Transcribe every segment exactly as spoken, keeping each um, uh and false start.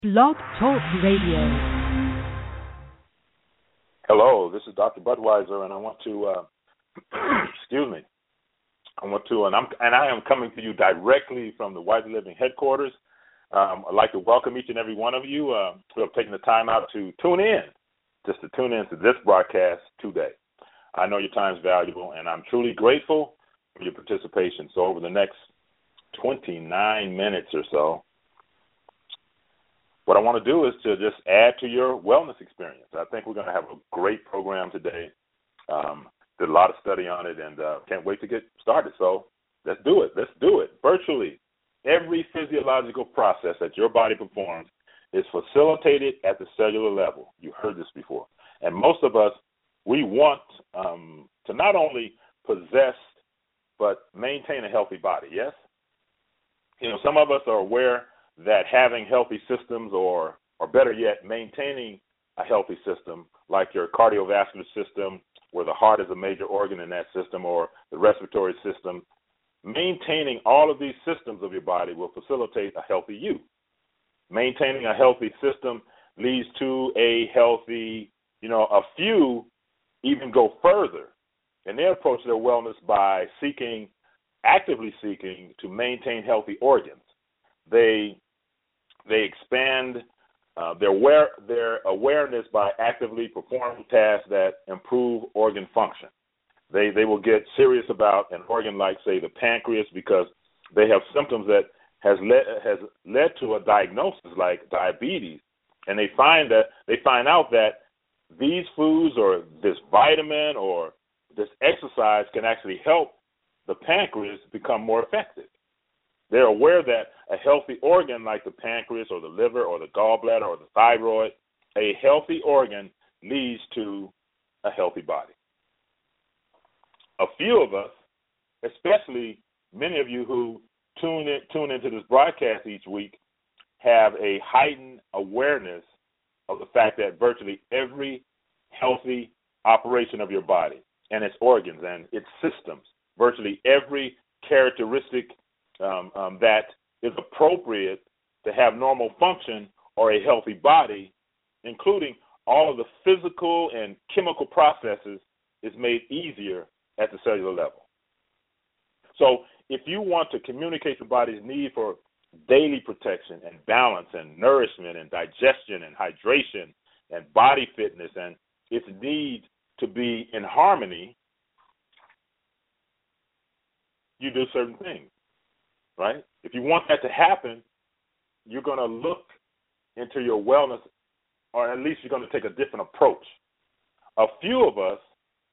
Blog Talk Radio. Hello, this is Doctor Budweiser, and I want to, uh, excuse me, I want to, and I'm, and I am coming to you directly from the White Living headquarters. Um, I'd like to welcome each and every one of you uh, who have taken the time out to tune in, just to tune in to this broadcast today. I know your time is valuable, and I'm truly grateful for your participation. So over the next twenty-nine minutes or so, what I want to do is to just add to your wellness experience. I think we're going to have a great program today. Um, did a lot of study on it, and uh, can't wait to get started. So let's do it. Let's do it. Virtually every physiological process that your body performs is facilitated at the cellular level. You heard this before. And most of us, we want um, to not only possess but maintain a healthy body, yes? You know, some of us are aware that having healthy systems, or or better yet, maintaining a healthy system, like your cardiovascular system, where the heart is a major organ in that system, or the respiratory system, maintaining all of these systems of your body will facilitate a healthy you. Maintaining a healthy system leads to a healthy, you know, a few even go further, and they approach their wellness by seeking, actively seeking to maintain healthy organs. They they expand uh, their aware, their awareness by actively performing tasks that improve organ function. They they will get serious about an organ like, say, the pancreas, because they have symptoms that has led has led to a diagnosis like diabetes, and they find that they find out that these foods or this vitamin or this exercise can actually help the pancreas become more effective. They're aware that a healthy organ like the pancreas or the liver or the gallbladder or the thyroid, a healthy organ leads to a healthy body. A few of us, especially many of you who tune in, tune into this broadcast each week, have a heightened awareness of the fact that virtually every healthy operation of your body and its organs and its systems, virtually every characteristic um, um, that is appropriate to have normal function or a healthy body, including all of the physical and chemical processes, is made easier at the cellular level. So if you want to communicate your body's need for daily protection and balance and nourishment and digestion and hydration and body fitness and its need to be in harmony, you do certain things, right? If you want that to happen, you're going to look into your wellness, or at least you're going to take a different approach. A few of us,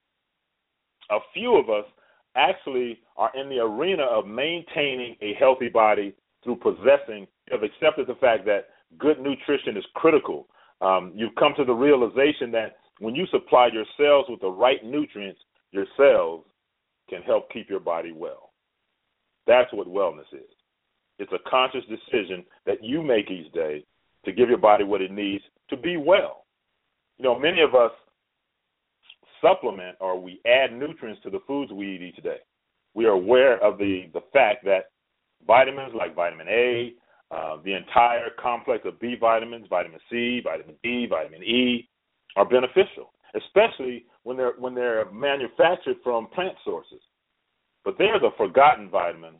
a few of us actually are in the arena of maintaining a healthy body through possessing, have accepted the fact that good nutrition is critical. Um, you've come to the realization that when you supply your cells with the right nutrients, your cells can help keep your body well. That's what wellness is. It's a conscious decision that you make each day to give your body what it needs to be well. You know, many of us supplement or we add nutrients to the foods we eat each day. We are aware of the, the fact that vitamins like vitamin A, uh, the entire complex of B vitamins, vitamin C, vitamin D, vitamin E, are beneficial, especially when they're when they're manufactured from plant sources. But there's a forgotten vitamin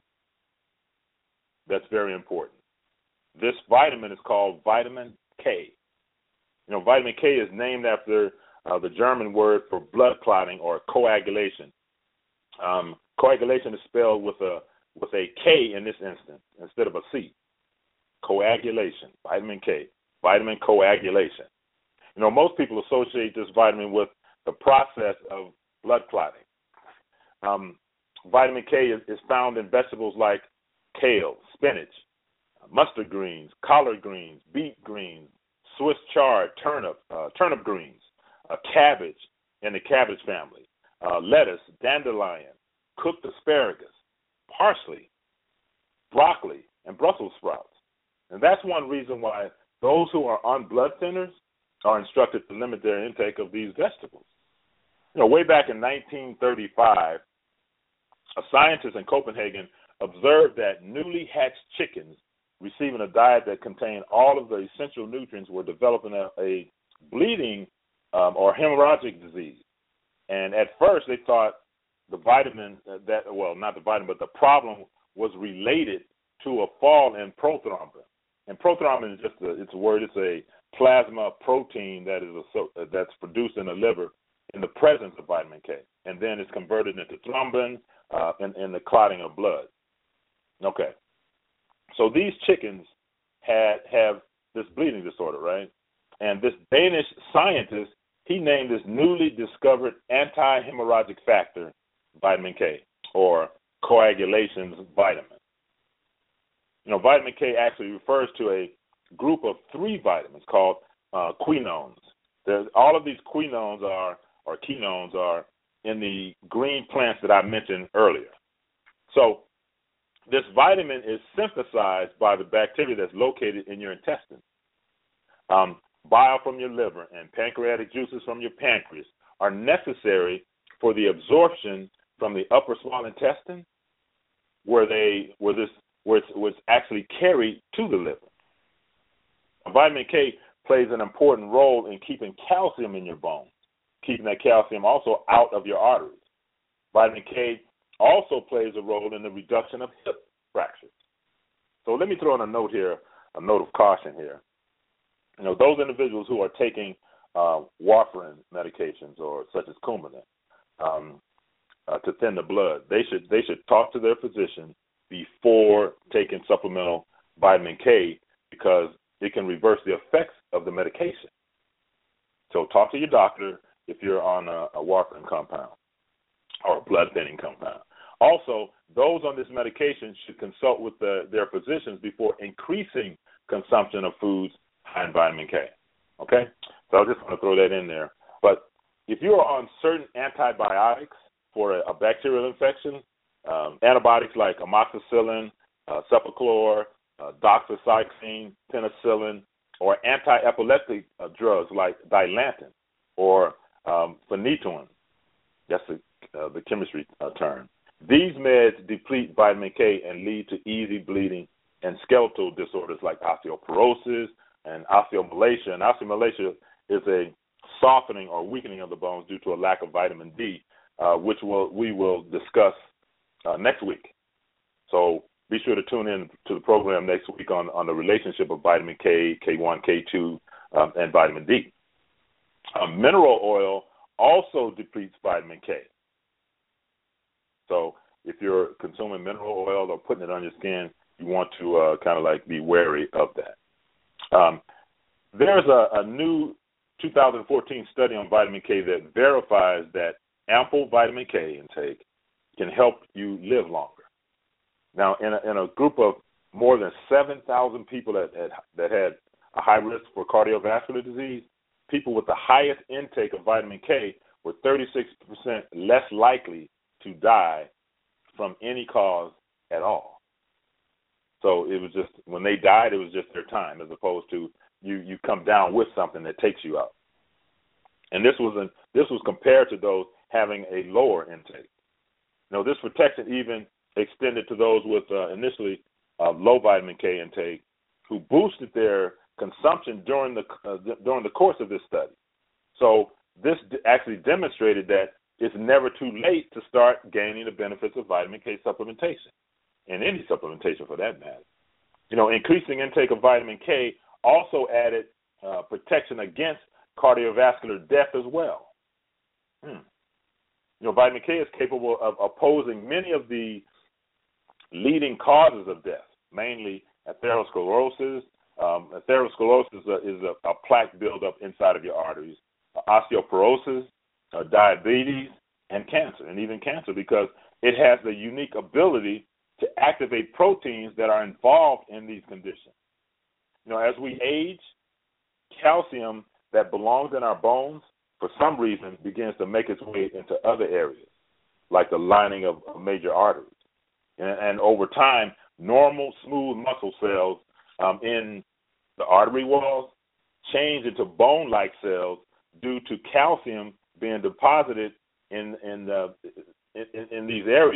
that's very important. This vitamin is called vitamin K. You know, vitamin K is named after uh, the German word for blood clotting or coagulation. Um, coagulation is spelled with a with a K in this instance instead of a C. Coagulation, vitamin K, vitamin coagulation. You know, most people associate this vitamin with the process of blood clotting. Um, vitamin K is, is found in vegetables like kale, spinach, mustard greens, collard greens, beet greens, Swiss chard, turnip, uh, turnip greens, uh, cabbage in the cabbage family, uh, lettuce, dandelion, cooked asparagus, parsley, broccoli, and Brussels sprouts. And that's one reason why those who are on blood thinners are instructed to limit their intake of these vegetables. You know, way back in nineteen thirty-five, a scientist in Copenhagen observed that newly hatched chickens receiving a diet that contained all of the essential nutrients were developing a, a bleeding um, or hemorrhagic disease. And at first they thought the vitamin that, well, not the vitamin, but the problem was related to a fall in prothrombin. And prothrombin is just a, it's a word, it's a plasma protein that is a, that's produced in the liver in the presence of vitamin K. And then it's converted into thrombin uh, in, in the clotting of blood. Okay. So these chickens had have this bleeding disorder, right? And this Danish scientist, he named this newly discovered anti-hemorrhagic factor vitamin K, or coagulations vitamin. You know, vitamin K actually refers to a group of three vitamins called uh, quinones. There's, all of these quinones are, or quinones are in the green plants that I mentioned earlier. So this vitamin is synthesized by the bacteria that's located in your intestines. Um, bile from your liver and pancreatic juices from your pancreas are necessary for the absorption from the upper small intestine, where they where this where it's, where it's actually carried to the liver. Vitamin K plays an important role in keeping calcium in your bones, keeping that calcium also out of your arteries. Vitamin K also plays a role in the reduction of hip fractures. So let me throw in a note here, a note of caution here. You know, those individuals who are taking uh, warfarin medications, or such as Coumadin, um, uh, to thin the blood, they should they should talk to their physician before taking supplemental vitamin K, because it can reverse the effects of the medication. So talk to your doctor if you're on a, a warfarin compound or a blood thinning compound. Also, those on this medication should consult with the, their physicians before increasing consumption of foods high in vitamin K. Okay? So I just want to throw that in there. But if you're on certain antibiotics for a, a bacterial infection, um, antibiotics like amoxicillin, uh, cefaclor, uh, doxycycline, penicillin, or anti-epileptic uh, drugs like Dilantin or um, phenytoin, that's the, uh, the chemistry uh, term. These meds deplete vitamin K and lead to easy bleeding and skeletal disorders like osteoporosis and osteomalacia. And osteomalacia is a softening or weakening of the bones due to a lack of vitamin D, uh, which we'll, we will discuss uh, next week. So be sure to tune in to the program next week on, on the relationship of vitamin K, K one, K two, um, and vitamin D. Um, mineral oil also depletes vitamin K. So if you're consuming mineral oil or putting it on your skin, you want to uh, kind of like be wary of that. Um, there's a, a new two thousand fourteen study on vitamin K that verifies that ample vitamin K intake can help you live longer. Now, in a, in a group of more than seven thousand people that, that, that had a high risk for cardiovascular disease, people with the highest intake of vitamin K were thirty-six percent less likely to die from any cause at all. So it was just, when they died, it was just their time, as opposed to you, you come down with something that takes you out. And this was an, this was compared to those having a lower intake. Now, this protection even extended to those with uh, initially uh, low vitamin K intake, who boosted their consumption during the uh, during the course of this study. So this d- actually demonstrated that it's never too late to start gaining the benefits of vitamin K supplementation, and any supplementation for that matter. You know, increasing intake of vitamin K also added uh, protection against cardiovascular death as well. Hmm. You know, vitamin K is capable of opposing many of the leading causes of death, mainly atherosclerosis. Um, atherosclerosis is, a, is a, a plaque buildup inside of your arteries, uh, osteoporosis, uh, diabetes, and cancer, and even cancer, because it has the unique ability to activate proteins that are involved in these conditions. You know, as we age, calcium that belongs in our bones, for some reason, begins to make its way into other areas, like the lining of, of major arteries. And, and over time, normal, smooth muscle cells um, in the artery walls change into bone-like cells due to calcium being deposited in in, the, in in these areas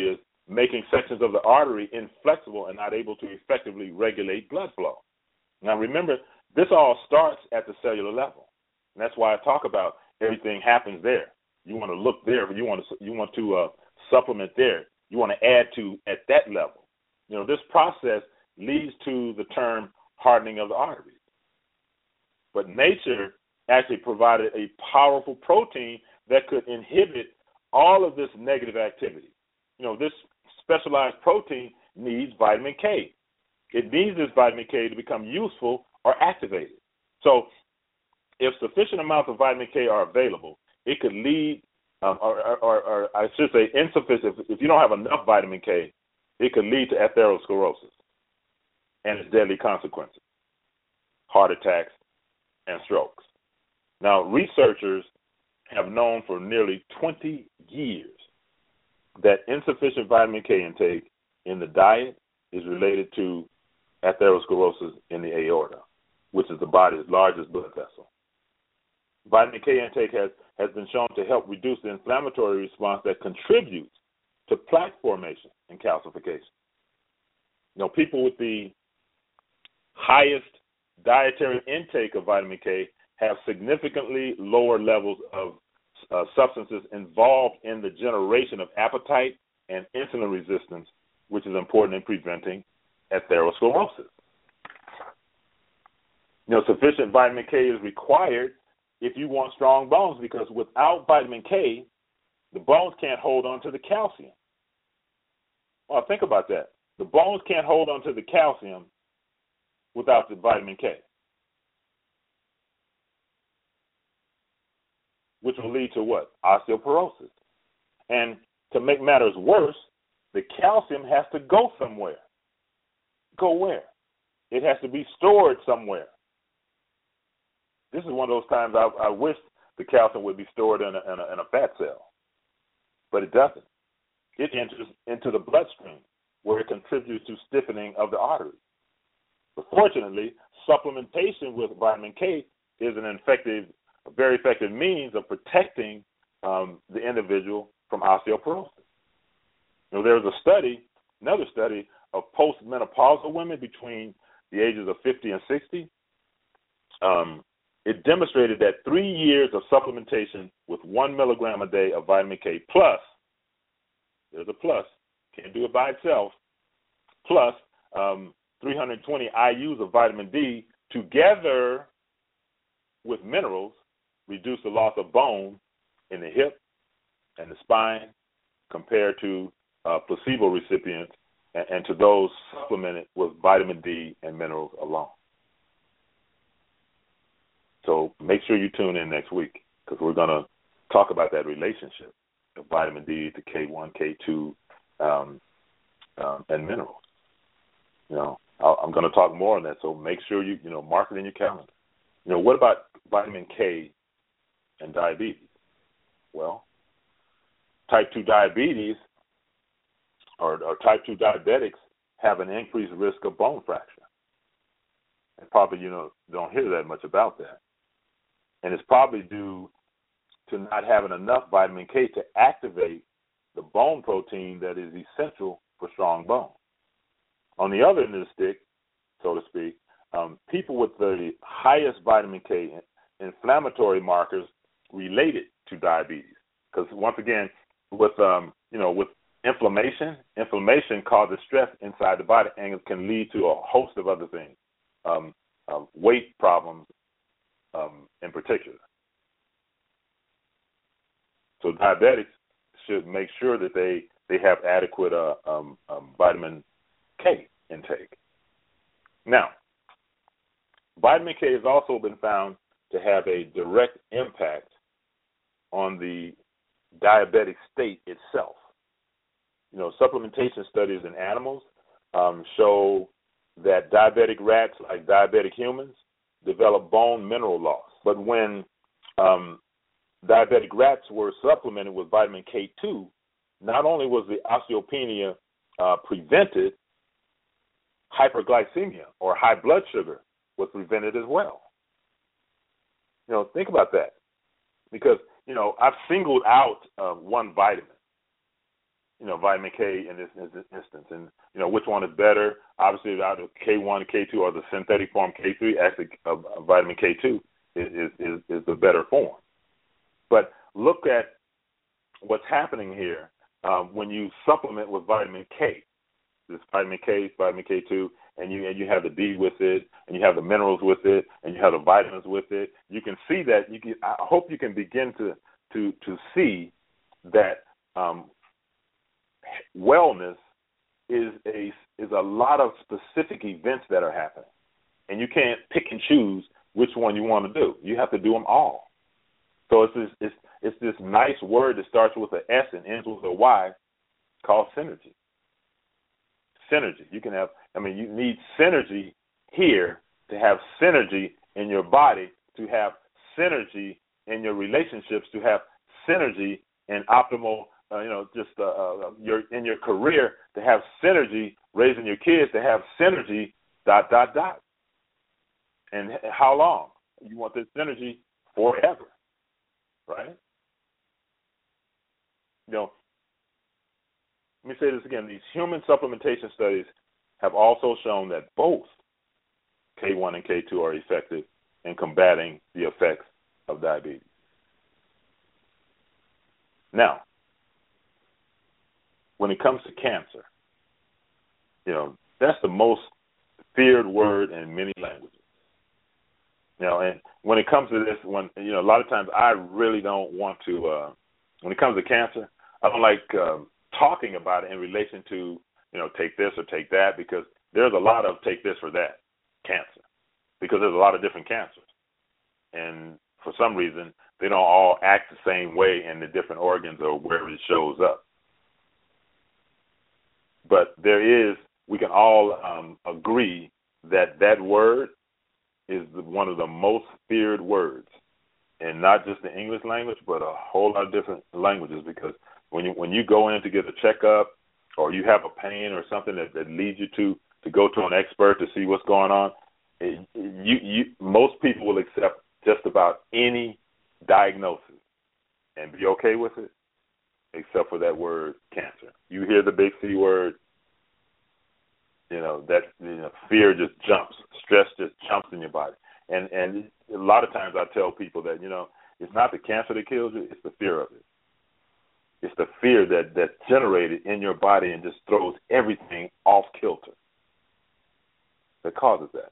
making sections of the artery inflexible and not able to effectively regulate blood flow. Now, remember, this all starts at the cellular level. And that's why I talk about everything happens there. You want to look there, but you want to you want to uh, supplement there. You want to add to at that level. You know, this process leads to the term hardening of the arteries. But nature actually provided a powerful protein that could inhibit all of this negative activity. You know, this specialized protein needs vitamin K. It needs this vitamin K to become useful or activated. So if sufficient amounts of vitamin K are available, it could lead, um, or, or, or I should say insufficient, if, if you don't have enough vitamin K, it could lead to atherosclerosis and its deadly consequences, heart attacks and strokes. Now, researchers have known for nearly twenty years that insufficient vitamin K intake in the diet is related to atherosclerosis in the aorta, which is the body's largest blood vessel. Vitamin K intake has, has been shown to help reduce the inflammatory response that contributes to plaque formation and calcification. You know, people with the highest dietary intake of vitamin K have significantly lower levels of uh, substances involved in the generation of appetite and insulin resistance, which is important in preventing atherosclerosis. You know, sufficient vitamin K is required if you want strong bones, because without vitamin K, the bones can't hold on to the calcium. Well, think about that. The bones can't hold on to the calcium without the vitamin K, which will lead to what? Osteoporosis. And to make matters worse, the calcium has to go somewhere. Go where? It has to be stored somewhere. This is one of those times I, I wish the calcium would be stored in a, in, a, in a fat cell, but it doesn't. It enters into the bloodstream, where it contributes to stiffening of the arteries. But fortunately, supplementation with vitamin K is an effective, a very effective means of protecting um, the individual from osteoporosis. You know, there was a study, another study of postmenopausal women between the ages of fifty and sixty. Um, it demonstrated that three years of supplementation with one milligram a day of vitamin K plus, there's a plus, can't do it by itself, plus um, three hundred twenty I U's of vitamin D together with minerals reduce the loss of bone in the hip and the spine compared to uh, placebo recipients and, and to those supplemented with vitamin D and minerals alone. So make sure you tune in next week, because we're going to talk about that relationship of vitamin D to K one, K two, um, um, and minerals. You know, I'll, I'm going to talk more on that, so make sure you, you know, mark it in your calendar. You know, what about vitamin K and diabetes? Well, type two diabetes or, or type two diabetics have an increased risk of bone fracture. And probably, you know, don't hear that much about that. And it's probably due to not having enough vitamin K to activate the bone protein that is essential for strong bone. On the other end of the stick, so to speak, um, people with the highest vitamin K inflammatory markers related to diabetes, because once again, with um, you know, with inflammation, inflammation causes stress inside the body and it can lead to a host of other things, um, uh, weight problems um, in particular. So diabetics should make sure that they, they have adequate uh, um, um, vitamin K intake. Now, vitamin K has also been found to have a direct impact on the diabetic state itself. You know, supplementation studies in animals um, show that diabetic rats, like diabetic humans, develop bone mineral loss. But when um, diabetic rats were supplemented with vitamin K two, not only was the osteopenia uh, prevented, hyperglycemia or high blood sugar was prevented as well. You know, think about that, because, you know, I've singled out uh, one vitamin, you know, vitamin K in this, in this instance. And, you know, which one is better? Obviously, either K one and K two or the synthetic form K three, actually uh, vitamin K two is, is, is the better form. But look at what's happening here um, when you supplement with vitamin K. This vitamin K, vitamin K two, and you and you have the D with it, and you have the minerals with it, and you have the vitamins with it. You can see that. You can. I hope you can begin to to to see that um, wellness is a is a lot of specific events that are happening, and you can't pick and choose which one you want to do. You have to do them all. So it's this it's it's this nice word that starts with an S and ends with a Y called synergy. Synergy. You can have, I mean, you need synergy here to have synergy in your body, to have synergy in your relationships, to have synergy in optimal, uh, you know, just uh, uh, your in your career, to have synergy raising your kids, to have synergy, dot, dot, dot. And how long? You want this synergy forever, right? You know, let me say this again. These human supplementation studies have also shown that both K one and K two are effective in combating the effects of diabetes. Now, when it comes to cancer, you know, that's the most feared word in many languages. You know, and when it comes to this, when you know, a lot of times I really don't want to. Uh, when it comes to cancer, I don't like. Um, talking about it in relation to, you know, take this or take that, because there's a lot of take this or that cancer, because there's a lot of different cancers. And for some reason, they don't all act the same way in the different organs or wherever it shows up. But there is, we can all um, agree that that word is the, one of the most feared words, and not just the English language, but a whole lot of different languages, because When you when you go in to get a checkup, or you have a pain or something that, that leads you to, to go to an expert to see what's going on, it, you you most people will accept just about any diagnosis and be okay with it, except for that word cancer. You hear the big C word, you know, that you know, fear just jumps, stress just jumps in your body, and and a lot of times I tell people that, you know, it's not the cancer that kills you, it's the fear of it. It's the fear that, that's generated in your body and just throws everything off kilter that causes that.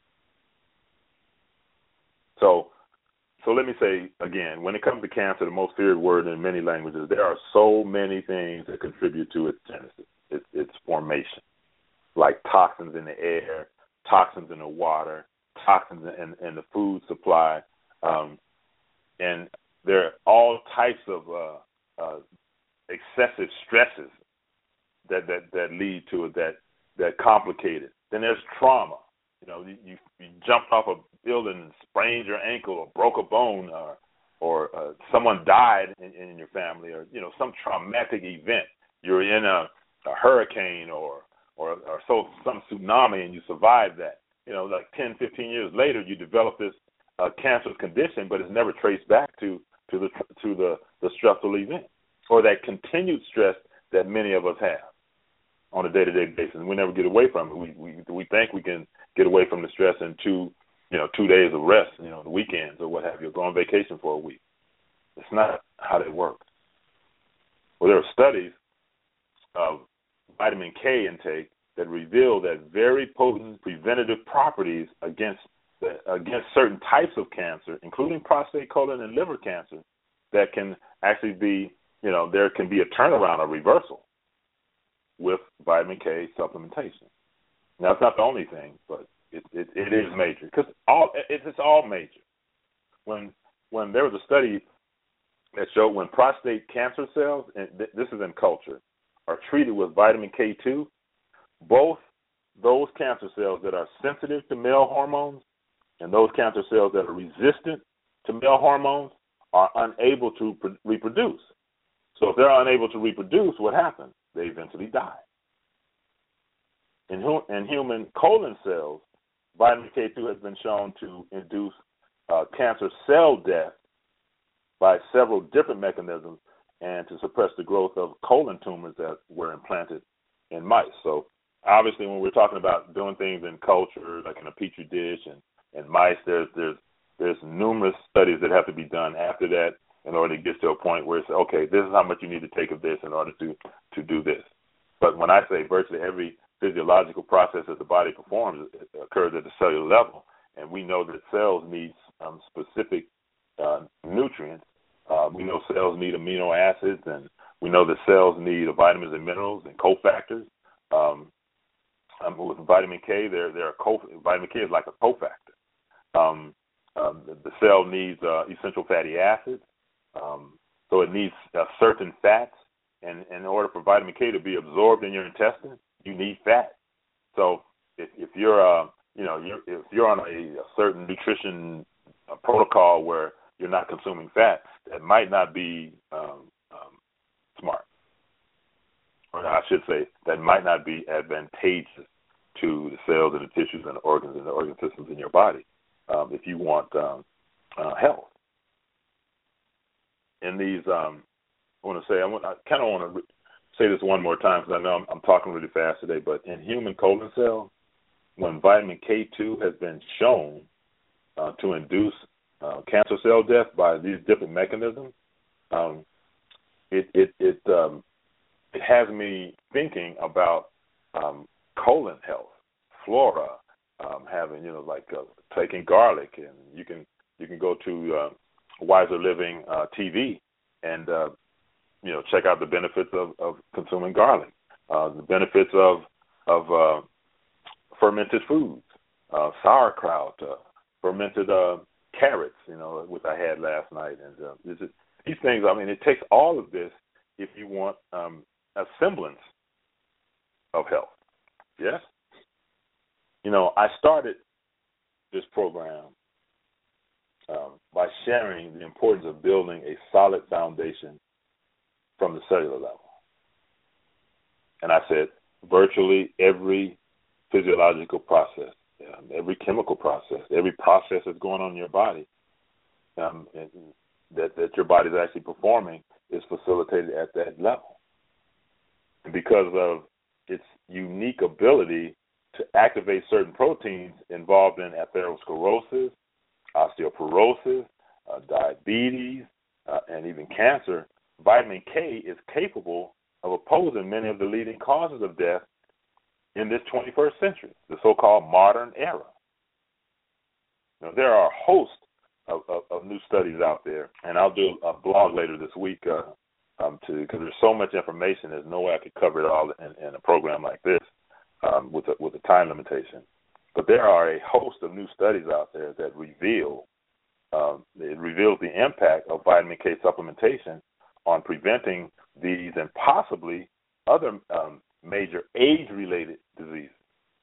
So so let me say again, when it comes to cancer, the most feared word in many languages, there are so many things that contribute to its genesis, its, its formation, like toxins in the air, toxins in the water, toxins in, in the food supply, um, and there are all types of uh, uh, excessive stresses that, that, that lead to it, that that complicate it. Then there's trauma. You know, you, you, you jumped off a building and sprained your ankle or broke a bone, or or uh, someone died in, in your family, or you know, some traumatic event. You're in a, a hurricane or or or so some tsunami and you survived that. You know, like ten, fifteen years later, you develop this uh, cancerous condition, but it's never traced back to to the to the, the stressful event, or that continued stress that many of us have on a day-to-day basis. And we never get away from it. We we we think we can get away from the stress in two, you know, two days of rest, you know, the weekends or what have you, go on vacation for a week. It's not how that works. Well, there are studies of vitamin K intake that reveal that very potent preventative properties against against certain types of cancer, including prostate, colon, and liver cancer, that can actually be, you know, there can be a turnaround, a reversal with vitamin K supplementation. Now, it's not the only thing, but it, it, it is major, because all it, it's all major. When when there was a study that showed when prostate cancer cells, and th- this is in culture, are treated with vitamin K two, both those cancer cells that are sensitive to male hormones and those cancer cells that are resistant to male hormones are unable to pr- reproduce. So if they're unable to reproduce, what happens? They eventually die. In, hu- in human colon cells, vitamin K two has been shown to induce uh, cancer cell death by several different mechanisms, and to suppress the growth of colon tumors that were implanted in mice. So obviously when we're talking about doing things in culture, like in a petri dish and, and mice, there's, there's, there's numerous studies that have to be done after that in order to get to a point where it's, okay, this is how much you need to take of this in order to, to do this. But when I say virtually every physiological process that the body performs occurs at the cellular level, and we know that cells need um, specific uh, nutrients. Uh, we know cells need amino acids, and we know that cells need vitamins and minerals and cofactors. Um, um, with vitamin K, there, there are co- vitamin K is like a cofactor. Um, um, the, the cell needs uh, essential fatty acids, um, so it needs uh, certain fats. And, and in order for vitamin K to be absorbed in your intestine, you need fat. So if, if you're, uh, you know, you're, if you're on a, a certain nutrition uh, protocol where you're not consuming fat, that might not be um, um, smart. Or I should say, that might not be advantageous to the cells and the tissues and the organs and the organ systems in your body um, if you want um, uh, health. In these, um, I want to say, I, want, I kind of want to re- say this one more time because I know I'm, I'm talking really fast today, but in human colon cells, when vitamin K two has been shown uh, to induce uh, cancer cell death by these different mechanisms, um, it it it, um, it has me thinking about um, colon health, flora, um, having you know like uh, taking garlic, and you can you can go to uh, Wiser Living uh, T V and uh, you know check out the benefits of, of consuming garlic, uh, the benefits of of uh, fermented foods, uh, sauerkraut, uh, fermented uh, carrots, you know, which I had last night. And uh, this is, these things, I mean, it takes all of this if you want um, a semblance of health. Yes? You know, I started this program um, by sharing the importance of building a solid foundation from the cellular level. And I said virtually every physiological process, um, every chemical process, every process that's going on in your body um, that, that your body is actually performing is facilitated at that level. And because of its unique ability to activate certain proteins involved in atherosclerosis, osteoporosis, uh, diabetes, uh, and even cancer, vitamin K is capable of opposing many of the leading causes of death in this twenty-first century, the so-called modern era. Now, there are a host of, of, of new studies out there, and I'll do a blog later this week uh, um, to because there's so much information. There's no way I could cover it all in, in a program like this um, with a, with a time limitation. But there are a host of new studies out there that reveal um, it reveals the impact of vitamin K supplementation on preventing these and possibly other um, major age-related diseases.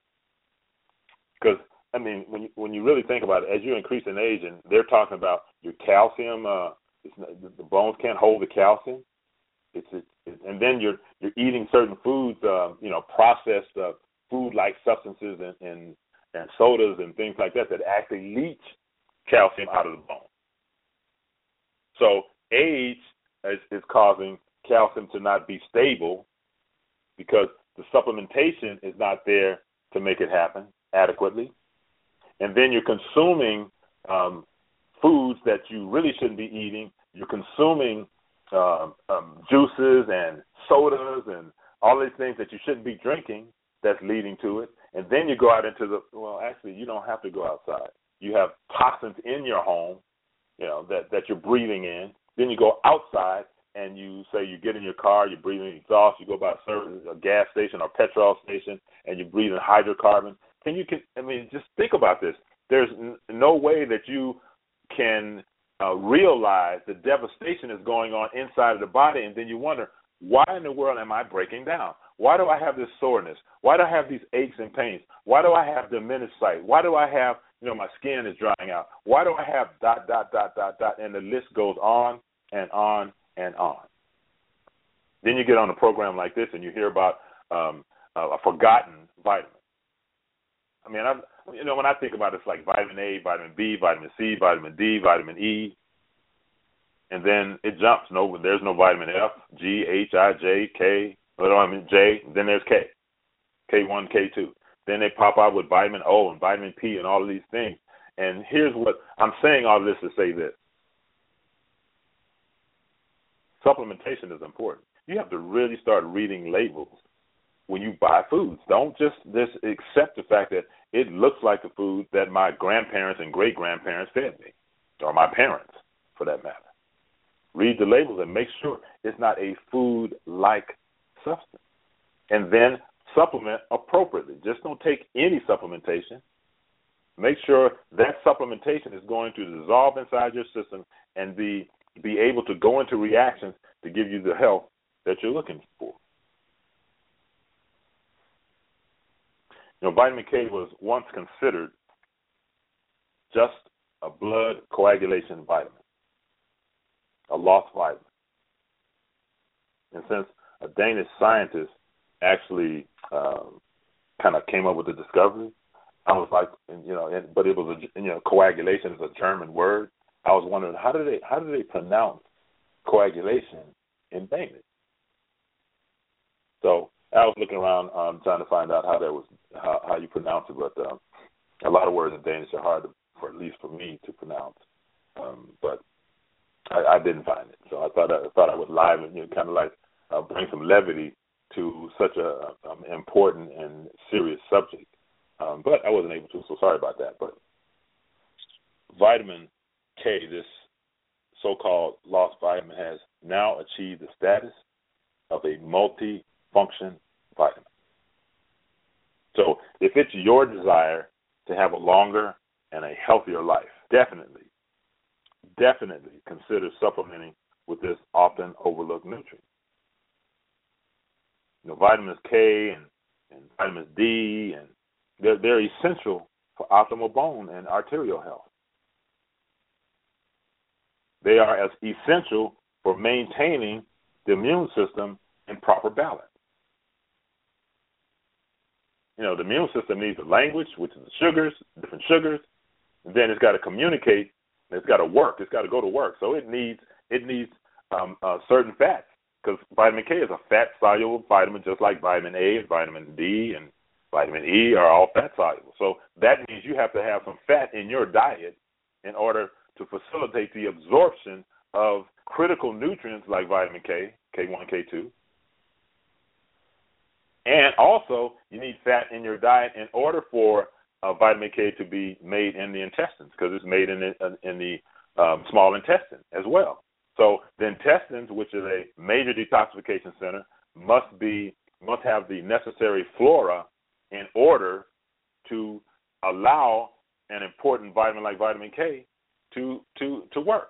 Because, I mean, when you, when you really think about it, as you increase in age, and they're talking about your calcium, uh, it's not, the bones can't hold the calcium. It's, it, it, and then you're you're eating certain foods, uh, you know, processed uh, food-like substances and, and and sodas and things like that that actually leach calcium out of the bone. So age is, is causing calcium to not be stable because the supplementation is not there to make it happen adequately. And then you're consuming um, foods that you really shouldn't be eating. You're consuming um, um, juices and sodas and all these things that you shouldn't be drinking that's leading to it. And then you go out into the, well, actually, you don't have to go outside. You have toxins in your home, you know, that, that you're breathing in. Then you go outside and you say you get in your car, you're breathing exhaust, you go by a, service, a gas station or petrol station, and you're breathing hydrocarbon. Can you, can, I mean, just think about this. There's n- no way that you can uh, realize the devastation that's going on inside of the body, and then you wonder, why in the world am I breaking down? Why do I have this soreness? Why do I have these aches and pains? Why do I have diminished sight? Why do I have, you know, my skin is drying out? Why do I have dot, dot, dot, dot, dot, and the list goes on and on and on. Then you get on a program like this and you hear about um, a forgotten vitamin. I mean, I'm, you know, when I think about it, it's like vitamin A, vitamin B, vitamin C, vitamin D, vitamin E. and then it jumps. No, there's no vitamin F, G, H, I, J, K. Well, I mean J. Then there's K, K one, K two. Then they pop out with vitamin O and vitamin P and all of these things. And here's what I'm saying all this to say this. Supplementation is important. You have to really start reading labels when you buy foods. Don't just, just accept the fact that it looks like the food that my grandparents and great-grandparents fed me, or my parents, for that matter. Read the labels and make sure it's not a food-like substance. And then supplement appropriately. Just don't take any supplementation. Make sure that supplementation is going to dissolve inside your system and be be able to go into reactions to give you the health that you're looking for. You know, vitamin K was once considered just a blood coagulation vitamin, a lost vitamin. And since a Danish scientist actually um, kind of came up with the discovery, I was like, you know, and, but it was a, you know, coagulation is a German word. I was wondering how do they how do they pronounce coagulation in Danish? So I was looking around um, trying to find out how that was how, how you pronounce it, but um, a lot of words in Danish are hard to, for at least for me to pronounce. Um, but I, I didn't find it, so I thought I, I thought I would liven, you know, kind of like uh, bring some levity to such a um, important and serious subject. Um, but I wasn't able to, so sorry about that. But vitamin K, this so-called lost vitamin, has now achieved the status of a multi-function vitamin. So if it's your desire to have a longer and a healthier life, definitely, definitely consider supplementing with this often overlooked nutrient. You know, vitamins K and, and vitamins D, and they're, they're essential for optimal bone and arterial health. They are as essential for maintaining the immune system in proper balance. You know, the immune system needs a language, which is the sugars, different sugars, and then it's got to communicate, and it's got to work, it's got to go to work. So it needs it needs um, uh, certain fats, because vitamin K is a fat-soluble vitamin, just like vitamin A and vitamin D and vitamin E are all fat-soluble. So that means you have to have some fat in your diet in order to facilitate the absorption of critical nutrients like vitamin K, K one, K two. And also, you need fat in your diet in order for uh, vitamin K to be made in the intestines, because it's made in the, in the um, small intestine as well. So the intestines, which is a major detoxification center, must be must have the necessary flora in order to allow an important vitamin like vitamin K to to to work.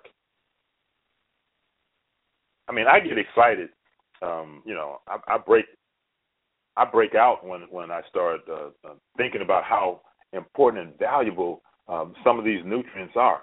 I mean, I get excited. Um, you know, I, I break I break out when when I start uh, uh, thinking about how important and valuable um, some of these nutrients are,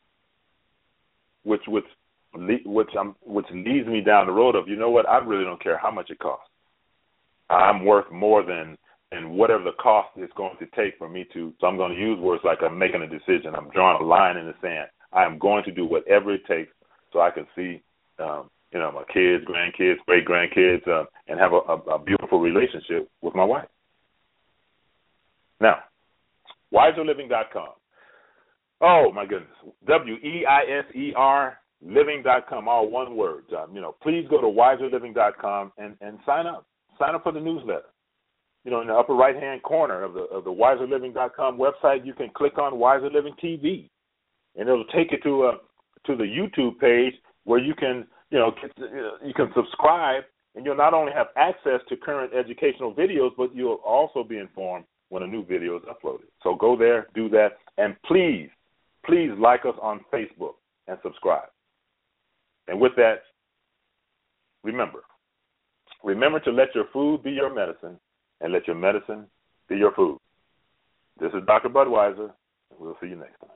which which which I'm which leads me down the road of, you know what, I really don't care how much it costs. I'm worth more than and whatever the cost is going to take for me to, so I'm going to use words like I'm making a decision. I'm drawing a line in the sand. I am going to do whatever it takes so I can see, um, you know, my kids, grandkids, great-grandkids, uh, and have a, a, a beautiful relationship with my wife. Now, wiser living dot com. Oh, my goodness. W E I S E R living dot com, all one word. Um, you know, please go to wiser living dot com and, and sign up. Sign up for the newsletter. You know, in the upper right-hand corner of the of the wiser living dot com website, you can click on Wiser Living T V, and it'll take you to a to the YouTube page where you can, you know, get, you can subscribe, and you'll not only have access to current educational videos, but you'll also be informed when a new video is uploaded. So go there, do that, and please, please like us on Facebook and subscribe. And with that, remember, remember to let your food be your medicine, and let your medicine be your food. This is Doctor Budweiser, and we'll see you next time.